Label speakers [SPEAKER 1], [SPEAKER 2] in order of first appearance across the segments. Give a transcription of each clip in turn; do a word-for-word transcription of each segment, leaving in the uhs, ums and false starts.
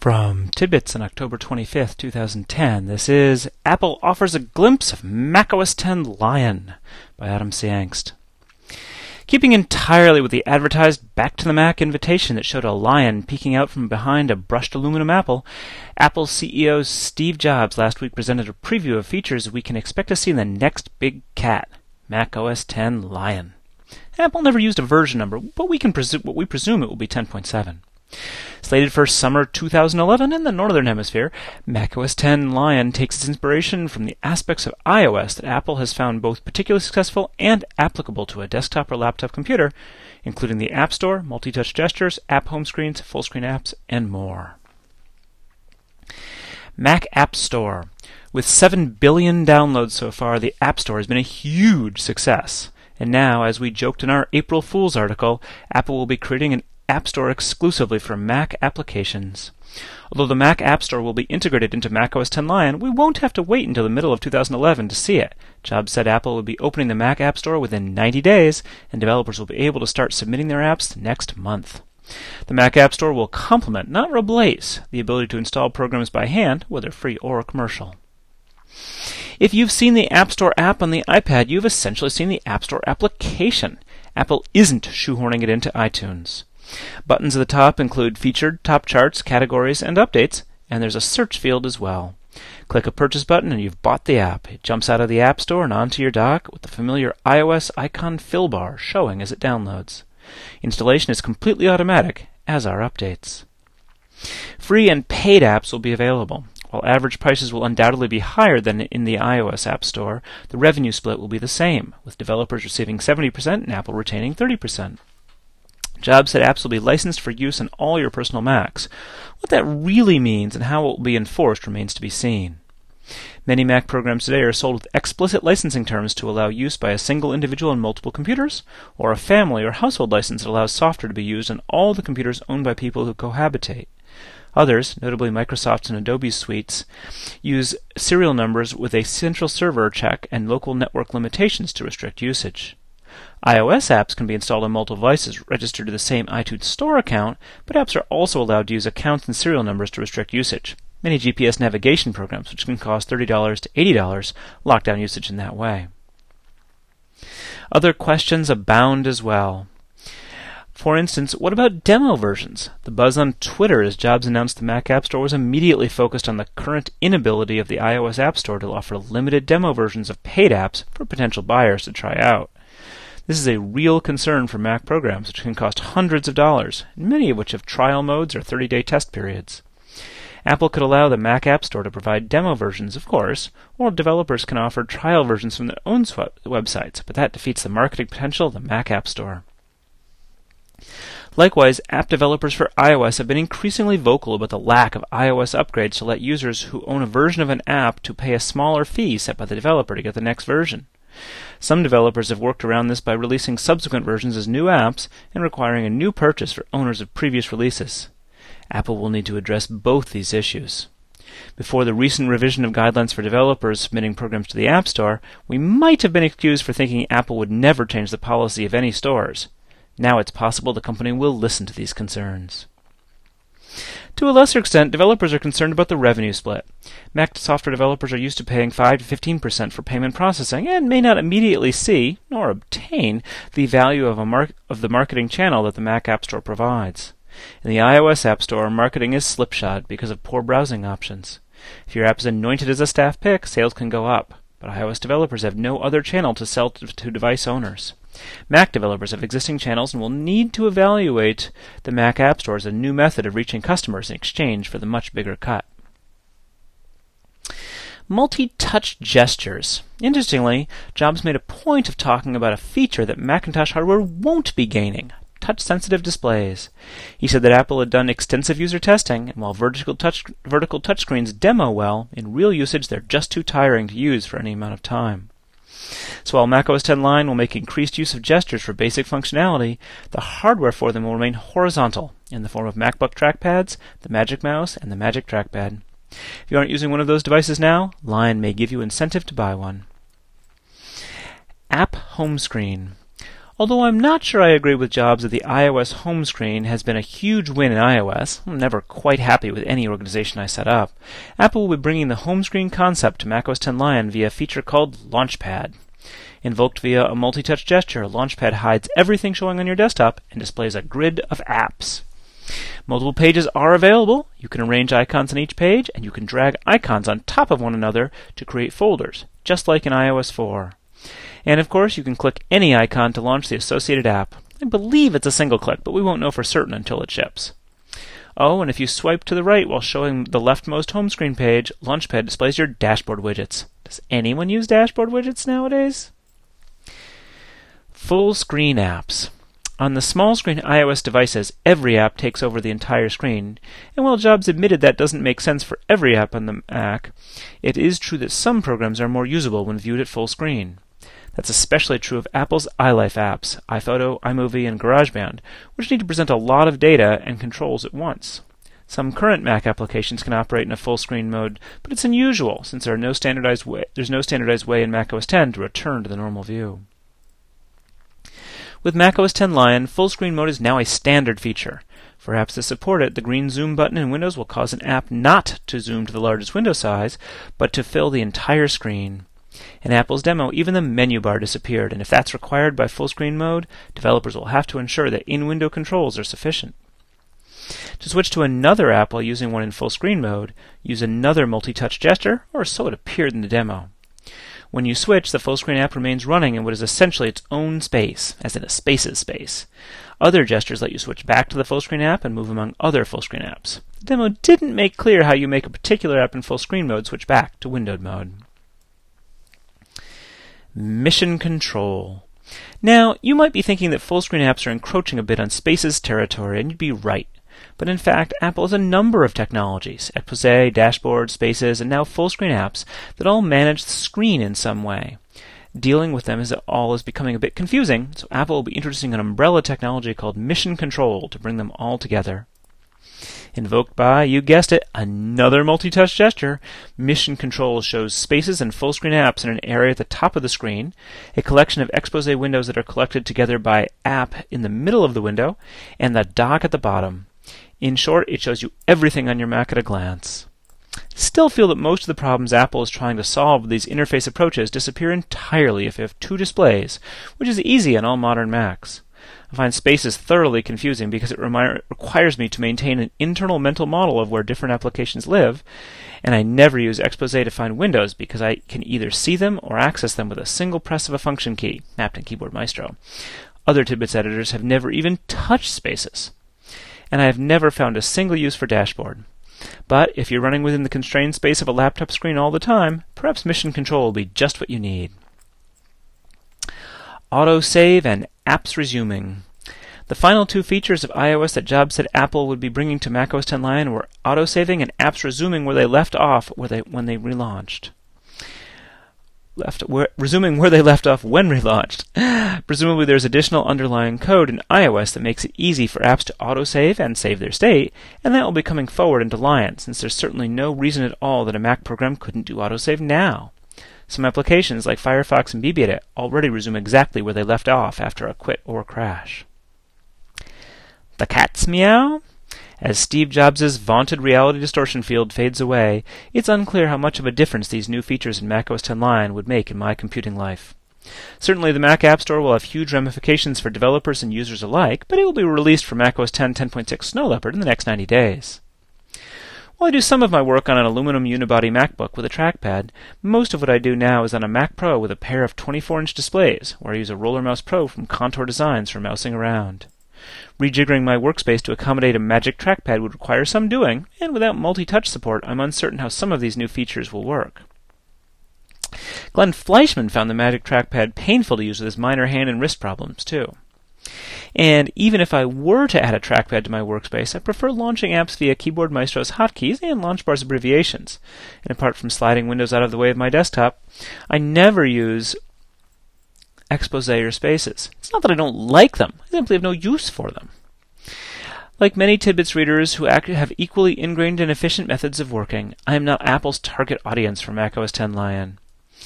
[SPEAKER 1] From Tidbits on October twenty-fifth, two thousand ten, this is Apple Offers a Glimpse of macOS ten Lion by Adam C. Angst. Keeping entirely with the advertised Back to the Mac invitation that showed a lion peeking out from behind a brushed aluminum apple, Apple C E O Steve Jobs last week presented a preview of features we can expect to see in the next big cat, macOS ten Lion. Apple never used a version number, but we can presu- what we presume it will be ten point seven. Slated for summer two thousand eleven in the Northern Hemisphere, macOS ten Lion takes its inspiration from the aspects of iOS that Apple has found both particularly successful and applicable to a desktop or laptop computer, including the App Store, multi-touch gestures, app home screens, full-screen apps, and more. Mac App Store. With seven billion downloads so far, the App Store has been a huge success. And now, as we joked in our April Fool's article, Apple will be creating an App Store exclusively for Mac applications. Although the Mac App Store will be integrated into macOS ten Lion, we won't have to wait until the middle of two thousand eleven to see it. Jobs said Apple will be opening the Mac App Store within ninety days, and developers will be able to start submitting their apps next month. The Mac App Store will complement, not replace, the ability to install programs by hand, whether free or commercial. If you've seen the App Store app on the iPad, you've essentially seen the App Store application. Apple isn't shoehorning it into iTunes. Buttons at the top include featured, top charts, categories, and updates, and there's a search field as well. Click a purchase button and you've bought the app. It jumps out of the App Store and onto your dock with the familiar iOS icon fill bar showing as it downloads. Installation is completely automatic, as are updates. Free and paid apps will be available. While average prices will undoubtedly be higher than in the iOS App Store, the revenue split will be the same, with developers receiving seventy percent and Apple retaining thirty percent. Jobs said apps will be licensed for use on all your personal Macs. What that really means and how it will be enforced remains to be seen. Many Mac programs today are sold with explicit licensing terms to allow use by a single individual on multiple computers, or a family or household license that allows software to be used on all the computers owned by people who cohabitate. Others, notably Microsoft's and Adobe's suites, use serial numbers with a central server check and local network limitations to restrict usage. iOS apps can be installed on multiple devices registered to the same iTunes Store account, but apps are also allowed to use accounts and serial numbers to restrict usage. Many G P S navigation programs, which can cost thirty dollars to eighty dollars, lock down usage in that way. Other questions abound as well. For instance, what about demo versions? The buzz on Twitter as Jobs announced the Mac App Store was immediately focused on the current inability of the iOS App Store to offer limited demo versions of paid apps for potential buyers to try out. This is a real concern for Mac programs, which can cost hundreds of dollars, many of which have trial modes or thirty-day test periods. Apple could allow the Mac App Store to provide demo versions, of course, or developers can offer trial versions from their own sw- websites, but that defeats the marketing potential of the Mac App Store. Likewise, app developers for iOS have been increasingly vocal about the lack of iOS upgrades to let users who own a version of an app to pay a smaller fee set by the developer to get the next version. Some developers have worked around this by releasing subsequent versions as new apps and requiring a new purchase for owners of previous releases. Apple will need to address both these issues. Before the recent revision of guidelines for developers submitting programs to the App Store, we might have been accused for thinking Apple would never change the policy of any stores. Now it's possible the company will listen to these concerns. To a lesser extent, developers are concerned about the revenue split. Mac software developers are used to paying five to fifteen percent for payment processing and may not immediately see, nor obtain, the value of, a mar- of the marketing channel that the Mac App Store provides. In the iOS App Store, marketing is slipshod because of poor browsing options. If your app is anointed as a staff pick, sales can go up, but iOS developers have no other channel to sell to, to device owners. Mac developers have existing channels and will need to evaluate the Mac App Store as a new method of reaching customers in exchange for the much bigger cut. Multi-touch gestures. Interestingly, Jobs made a point of talking about a feature that Macintosh hardware won't be gaining: touch-sensitive displays. He said that Apple had done extensive user testing, and while vertical touch vertical touchscreens demo well, in real usage they're just too tiring to use for any amount of time. So while macOS ten Lion will make increased use of gestures for basic functionality, the hardware for them will remain horizontal in the form of MacBook trackpads, the Magic Mouse, and the Magic Trackpad. If you aren't using one of those devices now, Lion may give you incentive to buy one. App Home Screen. Although I'm not sure I agree with Jobs that the iOS home screen has been a huge win in iOS, I'm never quite happy with any organization I set up, Apple will be bringing the home screen concept to macOS ten Lion via a feature called Launchpad. Invoked via a multi-touch gesture, Launchpad hides everything showing on your desktop and displays a grid of apps. Multiple pages are available. You can arrange icons on each page, and you can drag icons on top of one another to create folders, just like in i O S four. And of course, you can click any icon to launch the associated app. I believe it's a single click, but we won't know for certain until it ships. Oh, and if you swipe to the right while showing the leftmost home screen page, Launchpad displays your dashboard widgets. Does anyone use dashboard widgets nowadays? Full screen apps. On the small screen iOS devices, every app takes over the entire screen, and while Jobs admitted that doesn't make sense for every app on the Mac, it is true that some programs are more usable when viewed at full screen. That's especially true of Apple's iLife apps, iPhoto, iMovie, and GarageBand, which need to present a lot of data and controls at once. Some current Mac applications can operate in a full screen mode, but it's unusual since there are no standardized way, there's no standardized way in macOS ten to return to the normal view. With macOS ten Lion, full screen mode is now a standard feature. For apps that support it, the green zoom button in Windows will cause an app not to zoom to the largest window size, but to fill the entire screen. In Apple's demo, even the menu bar disappeared, and if that's required by full screen mode, developers will have to ensure that in-window controls are sufficient. To switch to another app while using one in full screen mode, use another multi-touch gesture, or so it appeared in the demo. When you switch, the full screen app remains running in what is essentially its own space, as in a spaces space. Other gestures let you switch back to the full screen app and move among other full screen apps. The demo didn't make clear how you make a particular app in full screen mode switch back to windowed mode. Mission Control. Now, you might be thinking that full screen apps are encroaching a bit on spaces territory, and you'd be right. But in fact, Apple has a number of technologies, Exposé, Dashboard, Spaces, and now full-screen apps that all manage the screen in some way. Dealing with them is all is becoming a bit confusing, so Apple will be introducing an umbrella technology called Mission Control to bring them all together. Invoked by, you guessed it, another multi-touch gesture, Mission Control shows spaces and full-screen apps in an area at the top of the screen, a collection of Exposé windows that are collected together by app in the middle of the window, and the dock at the bottom. In short, it shows you everything on your Mac at a glance. I still feel that most of the problems Apple is trying to solve with these interface approaches disappear entirely if you have two displays, which is easy on all modern Macs. I find Spaces thoroughly confusing because it remi- requires me to maintain an internal mental model of where different applications live, and I never use Exposé to find windows because I can either see them or access them with a single press of a function key, mapped in Keyboard Maestro. Other Tidbits editors have never even touched Spaces, and I have never found a single use for Dashboard. But if you're running within the constrained space of a laptop screen all the time, perhaps Mission Control will be just what you need. Autosave and apps resuming. The final two features of iOS that Jobs said Apple would be bringing to macOS ten Lion were autosaving and apps resuming where they left off where they, when they relaunched. Left where, resuming where they left off when relaunched. Presumably there's additional underlying code in iOS that makes it easy for apps to autosave and save their state, and that will be coming forward into Lion, since there's certainly no reason at all that a Mac program couldn't do autosave now. Some applications like Firefox and B B Edit already resume exactly where they left off after a quit or crash. The cat's meow? As Steve Jobs' vaunted reality distortion field fades away, it's unclear how much of a difference these new features in macOS ten Lion would make in my computing life. Certainly the Mac App Store will have huge ramifications for developers and users alike, but it will be released for macOS ten ten point six Snow Leopard in the next ninety days. While I do some of my work on an aluminum unibody MacBook with a trackpad, most of what I do now is on a Mac Pro with a pair of twenty-four inch displays, where I use a Roller Mouse Pro from Contour Designs for mousing around. Rejiggering my workspace to accommodate a Magic Trackpad would require some doing, and without multi-touch support, I'm uncertain how some of these new features will work. Glenn Fleischman found the Magic Trackpad painful to use with his minor hand and wrist problems, too. And even if I were to add a trackpad to my workspace, I prefer launching apps via Keyboard Maestro's hotkeys and LaunchBar's abbreviations. And apart from sliding windows out of the way of my desktop, I never use Exposé or Spaces. It's not that I don't like them, I simply have no use for them. Like many Tidbits readers who act- have equally ingrained and efficient methods of working, I am not Apple's target audience for macOS ten Lion.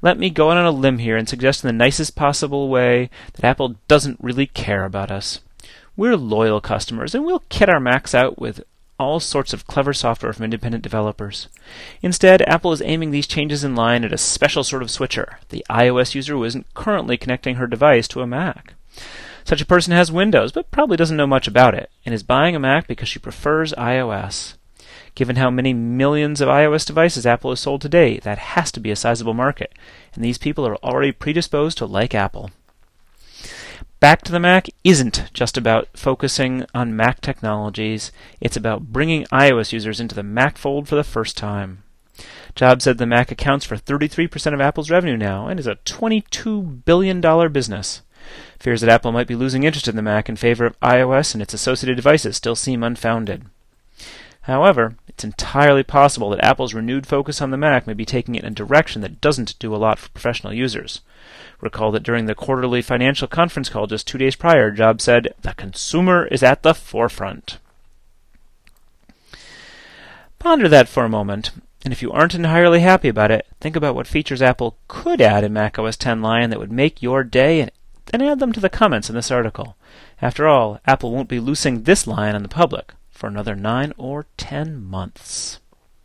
[SPEAKER 1] Let me go out on a limb here and suggest in the nicest possible way that Apple doesn't really care about us. We're loyal customers, and we'll kit our Macs out with all sorts of clever software from independent developers. Instead, Apple is aiming these changes in line at a special sort of switcher, the iOS user who isn't currently connecting her device to a Mac. Such a person has Windows, but probably doesn't know much about it, and is buying a Mac because she prefers iOS. Given how many millions of iOS devices Apple has sold today, that has to be a sizable market, and these people are already predisposed to like Apple. Back to the Mac isn't just about focusing on Mac technologies, it's about bringing iOS users into the Mac fold for the first time. Jobs said the Mac accounts for thirty-three percent of Apple's revenue now, and is a twenty-two billion dollars business. Fears that Apple might be losing interest in the Mac in favor of iOS and its associated devices still seem unfounded. However, it's entirely possible that Apple's renewed focus on the Mac may be taking it in a direction that doesn't do a lot for professional users. Recall that during the quarterly financial conference call just two days prior, Jobs said, "The consumer is at the forefront." Ponder that for a moment, and if you aren't entirely happy about it, think about what features Apple could add in macOS ten Lion that would make your day, and then add them to the comments in this article. After all, Apple won't be loosing this Lion on the public for another nine or ten months.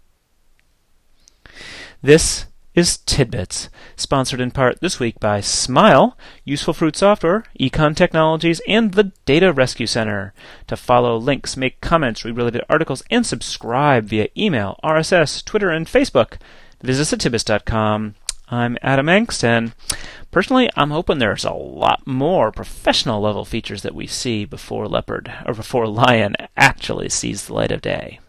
[SPEAKER 1] This is Tidbits, sponsored in part this week by Smile, Useful Fruit Software, Econ Technologies, and the Data Rescue Center. To follow links, make comments, read related articles, and subscribe via email, R S S, Twitter, and Facebook, visit us at tidbits dot com. I'm Adam Engst, and personally, I'm hoping there's a lot more professional level features that we see before Leopard, or before Lion actually sees the light of day.